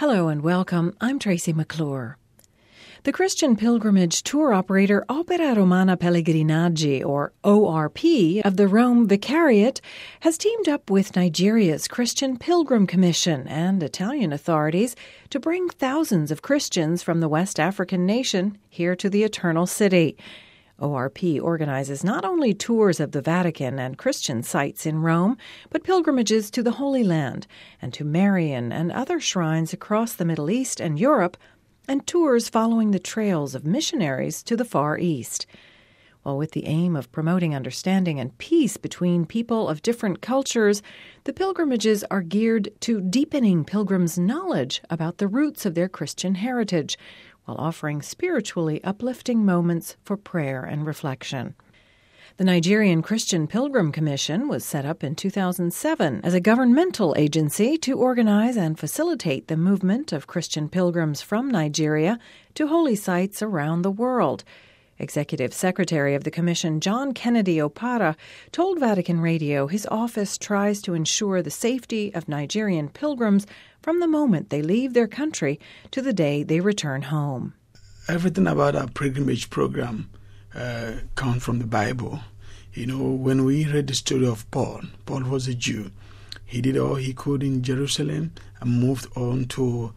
Hello and welcome. I'm Tracy McClure. The Christian pilgrimage tour operator Opera Romana Pellegrinaggi, or ORP, of the Rome Vicariate has teamed up with Nigeria's Christian Pilgrim Commission and Italian authorities to bring thousands of Christians from the West African nation here to the Eternal City. ORP organizes not only tours of the Vatican and Christian sites in Rome, but pilgrimages to the Holy Land and to Marian and other shrines across the Middle East and Europe, and tours following the trails of missionaries to the Far East. Well, with the aim of promoting understanding and peace between people of different cultures, the pilgrimages are geared to deepening pilgrims' knowledge about the roots of their Christian heritage, while offering spiritually uplifting moments for prayer and reflection. The Nigerian Christian Pilgrim Commission was set up in 2007 as a governmental agency to organize and facilitate the movement of Christian pilgrims from Nigeria to holy sites around the world. Executive Secretary of the Commission John Kennedy Opara told Vatican Radio his office tries to ensure the safety of Nigerian pilgrims from the moment they leave their country to the day they return home. Everything about our pilgrimage program comes from the Bible. You know, when we read the story of Paul was a Jew. He did all he could in Jerusalem and moved on to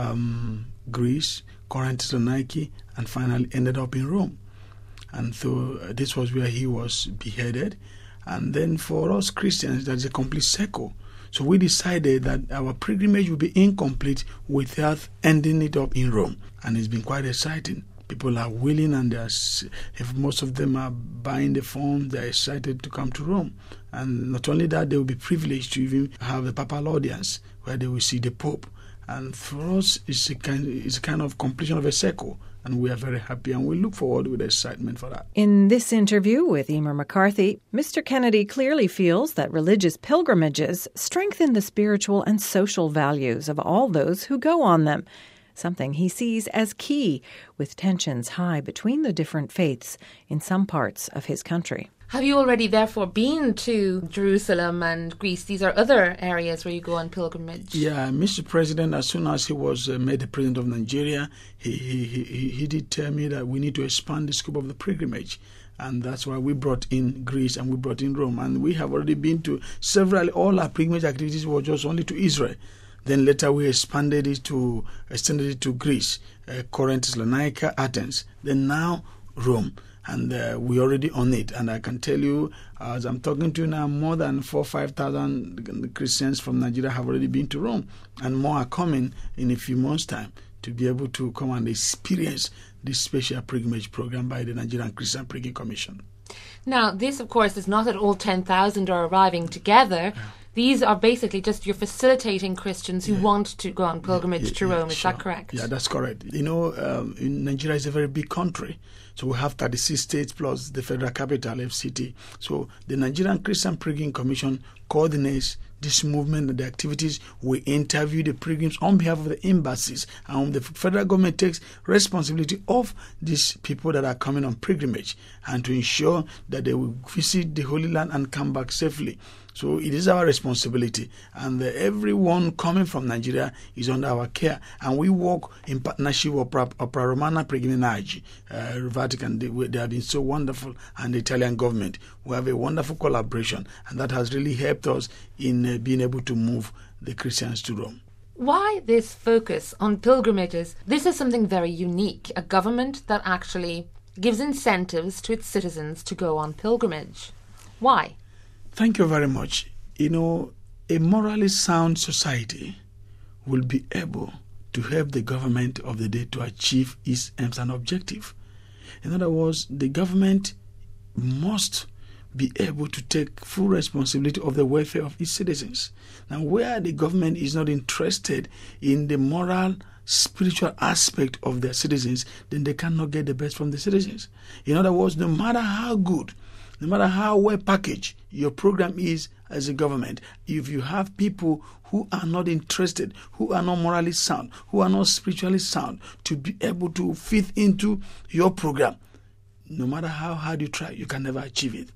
Greece, Corinth, Thessaloniki, and finally ended up in Rome. And so this was where he was beheaded. And then for us Christians, that's a complete circle. So we decided that our pilgrimage would be incomplete without ending it up in Rome. And it's been quite exciting. People are willing, and if most of them are buying the forms, they're excited to come to Rome. And not only that, they will be privileged to even have the papal audience where they will see the Pope. And for us, it's a kind of completion of a circle. And we are very happy, and we look forward with excitement for that. In this interview with Emer McCarthy, Mr. Kennedy clearly feels that religious pilgrimages strengthen the spiritual and social values of all those who go on them, something he sees as key, with tensions high between the different faiths in some parts of his country. Have you already, therefore, been to Jerusalem and Greece? These are other areas where you go on pilgrimage. Yeah, Mr. President, as soon as he was made the president of Nigeria, he did tell me that we need to expand the scope of the pilgrimage. And that's why we brought in Greece and we brought in Rome. And we have already been to all our pilgrimage activities were just only to Israel. Then later we extended it to Greece, Corinth, Thessalonica, Athens. Then now Rome. And we're already on it. And I can tell you, as I'm talking to you now, more than 4,000-5,000 Christians from Nigeria have already been to Rome. And more are coming in a few months' time to be able to come and experience this special pilgrimage program by the Nigerian Christian Pilgrim Commission. Now, this, of course, is not that all 10,000 are arriving together. Yeah. These are basically just you're facilitating Christians who want to go on pilgrimage to Rome. Is that correct? Yeah, that's correct. You know, Nigeria is a very big country. So we have 36 states plus the federal capital, FCT. So the Nigerian Christian Pilgrim Commission coordinates this movement and the activities. We interview the pilgrims on behalf of the embassies, and the federal government takes responsibility of these people that are coming on pilgrimage and to ensure that they will visit the Holy Land and come back safely. So it is our responsibility, and everyone coming from Nigeria is under our care, and we work in partnership with Opera Romana Pellegrinaggi, Vatican. They have been so wonderful, and the Italian government. We have a wonderful collaboration, and that has really helped us in being able to move the Christians to Rome. Why this focus on pilgrimages? This is something very unique, a government that actually gives incentives to its citizens to go on pilgrimage. Why? Thank you very much. You know, a morally sound society will be able to help the government of the day to achieve its aims and objective. In other words, the government must be able to take full responsibility of the welfare of its citizens. Now, where the government is not interested in the moral, spiritual aspect of their citizens, then they cannot get the best from the citizens. In other words, no matter how good, no matter how well packaged your program is as a government, if you have people who are not interested, who are not morally sound, who are not spiritually sound, to be able to fit into your program, no matter how hard you try, you can never achieve it.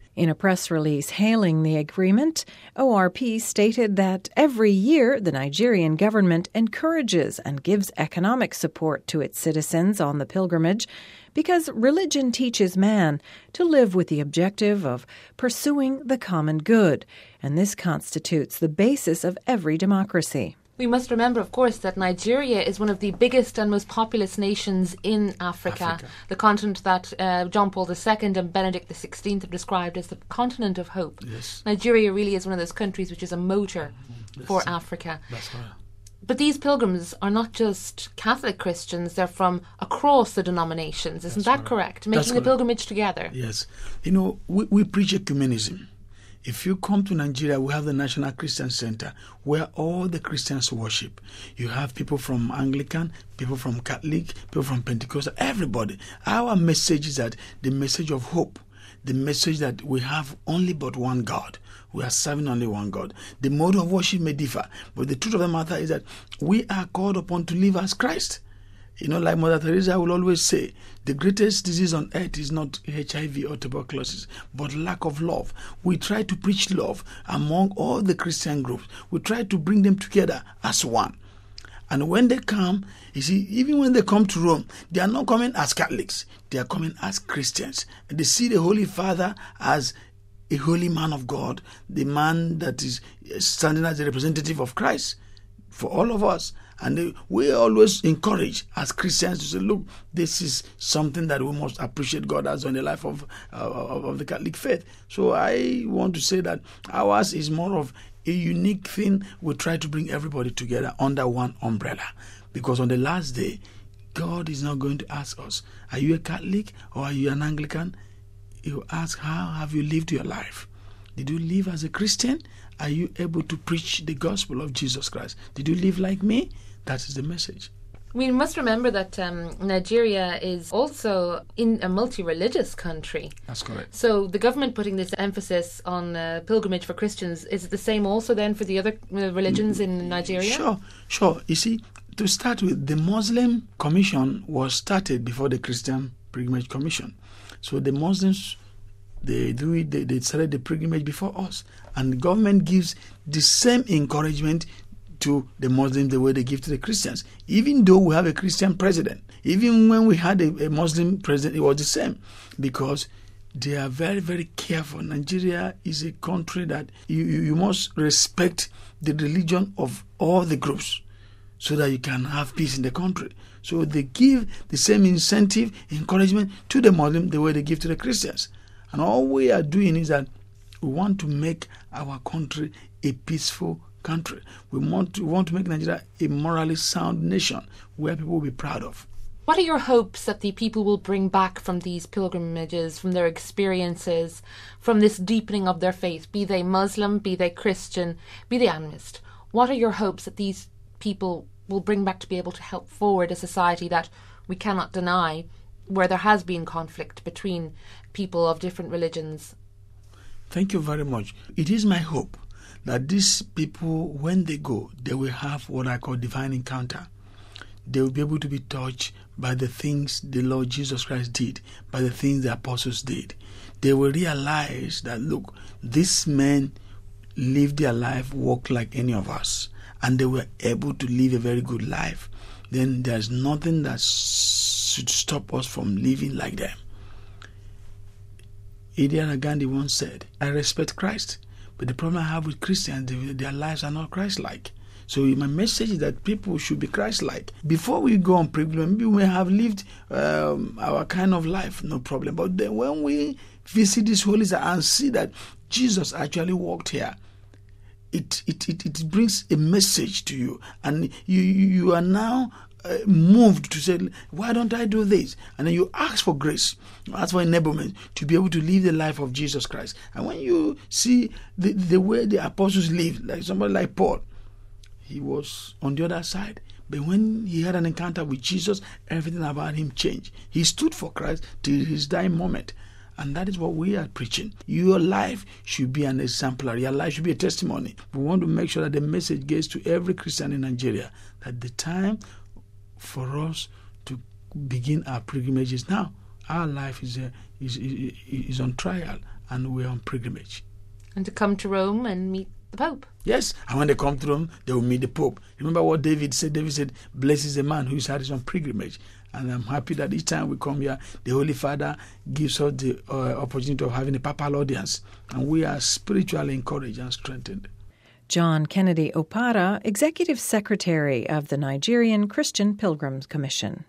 In a press release hailing the agreement, ORP stated that every year the Nigerian government encourages and gives economic support to its citizens on the pilgrimage because religion teaches man to live with the objective of pursuing the common good, and this constitutes the basis of every democracy. We must remember, of course, that Nigeria is one of the biggest and most populous nations in Africa. The continent that John Paul II and Benedict XVI have described as the continent of hope. Yes. Nigeria really is one of those countries which is a motor for Africa. That's right. But these pilgrims are not just Catholic Christians, they're from across the denominations. Isn't that correct? Making the pilgrimage together. Yes. You know, we preach ecumenism. If you come to Nigeria, we have the National Christian Center where all the Christians worship. You have people from Anglican, people from Catholic, people from Pentecostal, everybody. Our message is that the message of hope, the message that we have only but one God. We are serving only one God. The mode of worship may differ, but the truth of the matter is that we are called upon to live as Christ. You know, like Mother Teresa will always say, the greatest disease on earth is not HIV or tuberculosis, but lack of love. We try to preach love among all the Christian groups. We try to bring them together as one. And when they come, you see, even when they come to Rome, they are not coming as Catholics. They are coming as Christians. And they see the Holy Father as a holy man of God, the man that is standing as a representative of Christ for all of us. And we always encourage as Christians to say, look, this is something that we must appreciate God has done in the life of the Catholic faith. So I want to say that ours is more of a unique thing. We try to bring everybody together under one umbrella. Because on the last day, God is not going to ask us, are you a Catholic or are you an Anglican? He will ask, how have you lived your life? Did you live as a Christian? Are you able to preach the gospel of Jesus Christ? Did you live like me? That is the message. We must remember that Nigeria is also in a multi-religious country. That's correct. So the government putting this emphasis on pilgrimage for Christians, is it the same also then for the other religions in Nigeria? Sure. You see, to start with, the Muslim Commission was started before the Christian Pilgrimage Commission. So the Muslims, they started the pilgrimage before us. And the government gives the same encouragement to the Muslims the way they give to the Christians. Even though we have a Christian president, even when we had a Muslim president, it was the same, because they are very, very careful. Nigeria is a country that you must respect the religion of all the groups so that you can have peace in the country. So they give the same incentive, encouragement to the Muslim the way they give to the Christians. And all we are doing is that we want to make our country a peaceful country. We want to make Nigeria a morally sound nation where people will be proud of. What are your hopes that the people will bring back from these pilgrimages, from their experiences, from this deepening of their faith, be they Muslim, be they Christian, be they animist? What are your hopes that these people will bring back to be able to help forward a society that we cannot deny, where there has been conflict between people of different religions? Thank you very much. It is my hope that these people, when they go, they will have what I call divine encounter. They will be able to be touched by the things the Lord Jesus Christ did, by the things the apostles did. They will realize that, look, these men lived their life, walked like any of us, and they were able to live a very good life. Then there's nothing that should stop us from living like them. Indira Gandhi once said, I respect Christ, but the problem I have with Christians, their lives are not Christ-like. So my message is that people should be Christ-like. Before we go on pilgrimage, maybe we have lived our kind of life, no problem. But then when we visit this holy site and see that Jesus actually walked here, it brings a message to you, and you are now moved to say, why don't I do this? And then you ask for grace, you ask for enablement to be able to live the life of Jesus Christ. And when you see the way the apostles lived, like somebody like Paul, he was on the other side. But when he had an encounter with Jesus, everything about him changed. He stood for Christ till his dying moment. And that is what we are preaching. Your life should be an exemplar. Your life should be a testimony. We want to make sure that the message gets to every Christian in Nigeria that the time for us to begin our pilgrimage is now. Our life is on trial, and we're on pilgrimage. And to come to Rome and meet the Pope. Yes, and when they come to Rome, they will meet the Pope. Remember what David said? David said, blessed is the man whose heart is on pilgrimage. And I'm happy that each time we come here, the Holy Father gives us the opportunity of having a papal audience. And we are spiritually encouraged and strengthened. John Kennedy Opara, Executive Secretary of the Nigerian Christian Pilgrims Commission.